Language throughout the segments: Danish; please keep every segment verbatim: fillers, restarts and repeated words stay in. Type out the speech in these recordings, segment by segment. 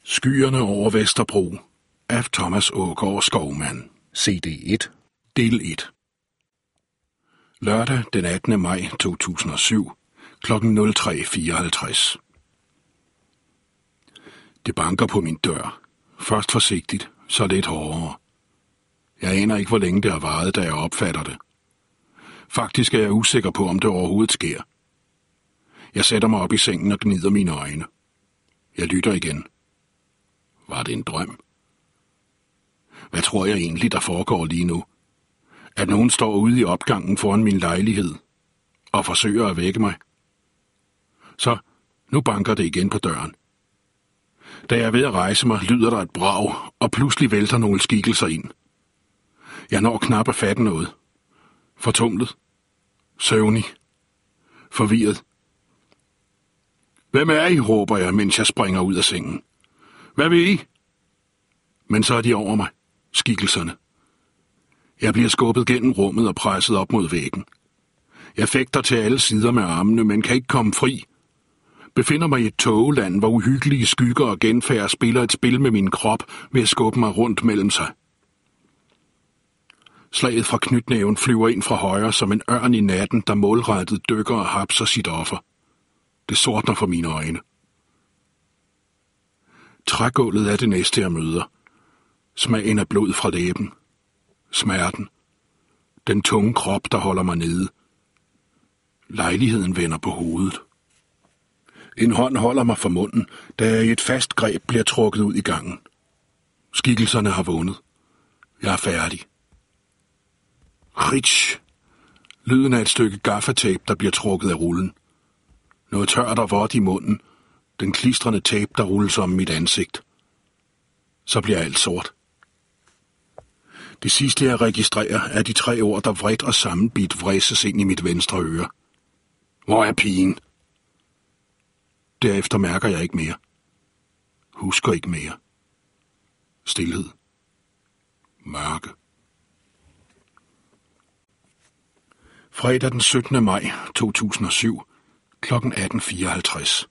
Skyerne over Vesterbro af Thomas Aagaard Skovmand. C D et. Del et. Lørdag den attende maj to tusind og syv klokken nul tre fireoghalvtreds. Det banker på min dør. Først forsigtigt, så lidt hårdere. Jeg aner ikke, hvor længe det har varet, da jeg opfatter det. Faktisk er jeg usikker på, om det overhovedet sker. Jeg sætter mig op i sengen og gnider mine øjne. Jeg lytter igen. Var det en drøm? Hvad tror jeg egentlig, der foregår lige nu? At nogen står ude i opgangen foran min lejlighed og forsøger at vække mig? Så nu banker det igen på døren. Da jeg er ved at rejse mig, lyder der et brag, og pludselig vælter nogle skikkelser ind. Jeg når knap at fatte noget. Fortumlet. Søvnig. Forvirret. Hvem er I, råber jeg, mens jeg springer ud af sengen. Hvad vil I? Men så er de over mig, skikkelserne. Jeg bliver skubbet gennem rummet og presset op mod væggen. Jeg fægter til alle sider med armene, men kan ikke komme fri. Befinder mig i et tågeland, hvor uhyggelige skygger og genfærd spiller et spil med min krop ved at skubbe mig rundt mellem sig. Slaget fra knytnæven flyver ind fra højre som en ørn i natten, der målrettet dykker og hapser sit offer. Det sortner for mine øjne. Trægulvet er det næste, jeg møder. Smagen af blod fra læben. Smerten. Den tunge krop, der holder mig nede. Lejligheden vender på hovedet. En hånd holder mig for munden, da jeg i et fast greb bliver trukket ud i gangen. Skikkelserne har vundet. Jeg er færdig. Ritsch! Lyden af et stykke gaffatape, der bliver trukket af rullen. Noget tørt og vådt i munden. Den klistrende tape, der rulles om mit ansigt. Så bliver alt sort. Det sidste, jeg registrerer, er de tre ord, der vredt og sammenbidt vræses ind i mit venstre øre. Hvor er pigen? Derefter mærker jeg ikke mere. Husker ikke mere. Stilhed. Mørke. Fredag den syttende maj to tusind og syv klokken atten fireoghalvtreds.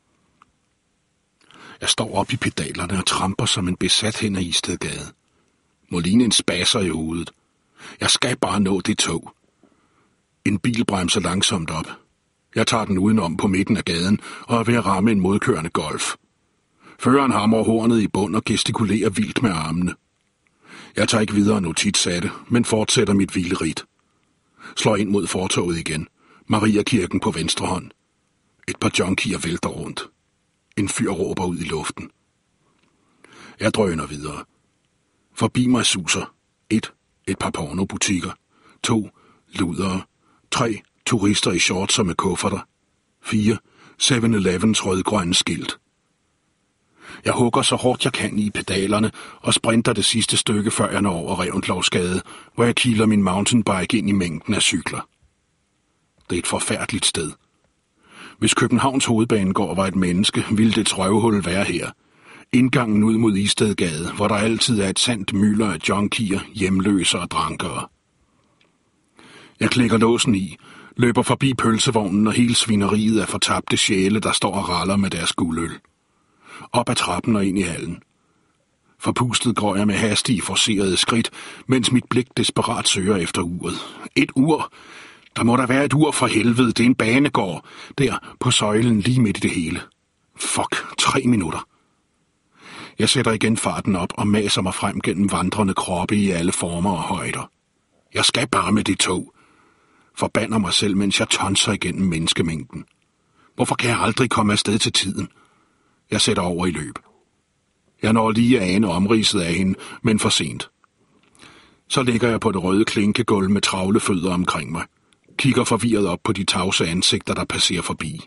Jeg står op i pedalerne og tramper som en besat hen ad Istedgade. Må ligne en spasser i hovedet. Jeg skal bare nå det tog. En bil bremser langsomt op. Jeg tager den udenom på midten af gaden og er ved at ramme en modkørende Golf. Føreren hamrer hornet i bund og gestikulerer vildt med armene. Jeg tager ikke videre notits af det, men fortsætter mit hvileridt. Slår ind mod fortovet igen. Mariakirken på venstre hånd. Et par junkier vælter rundt. En fyr råber ud i luften. Jeg drøner videre. Forbi mig suser. Et. Et par pornobutikker. To. Ludere. Tre. Turister i shorts og med kufferter. Fire. seven elevens rødgrønne skilt. Jeg hugger så hårdt jeg kan i pedalerne og sprinter det sidste stykke, før jeg når over Reventlovsgade, hvor jeg kiler min mountainbike ind i mængden af cykler. Det er et forfærdeligt sted. Hvis Københavns hovedbanegård var et menneske, ville det røvhul være her. Indgangen ud mod Istedgade, hvor der altid er et sandt mylder af junkier, hjemløse og drankere. Jeg klikker låsen i, løber forbi pølsevognen og hele svineriet af fortabte sjæle, der står og raller med deres guldøl. Op ad trappen og ind i hallen. Forpustet går jeg med hastige, forcerede skridt, mens mit blik desperat søger efter uret. Et ur! Der må der være et ur for helvede, det er en banegård. Der på søjlen lige midt i det hele. Fuck, tre minutter. Jeg sætter igen farten op og maser mig frem gennem vandrende kroppe i alle former og højder. Jeg skal bare med det tog. Forbander mig selv, mens jeg tonser igennem menneskemængden. Hvorfor kan jeg aldrig komme afsted til tiden? Jeg sætter over i løb. Jeg når lige at ane omridset af hende, men for sent. Så ligger jeg på det røde klinkegulv med travle fødder omkring mig. Kigger forvirret op på de tavse ansigter, der passerer forbi.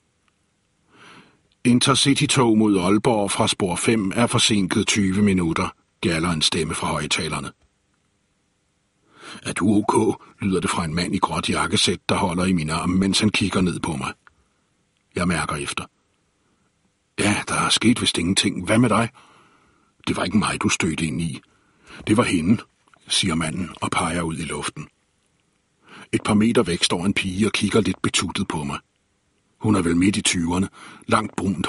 Intercity-tog mod Aalborg fra spor fem er forsinket tyve minutter, gjalder en stemme fra højtalerne. Er du ok? Lyder det fra en mand i gråt jakkesæt, der holder i min arm, mens han kigger ned på mig. Jeg mærker efter. Ja, der er sket vist ingenting. Hvad med dig? Det var ikke mig, du stødte ind i. Det var hende, siger manden og peger ud i luften. Et par meter væk står en pige og kigger lidt betuttet på mig. Hun er vel midt i tyverne, langt brunt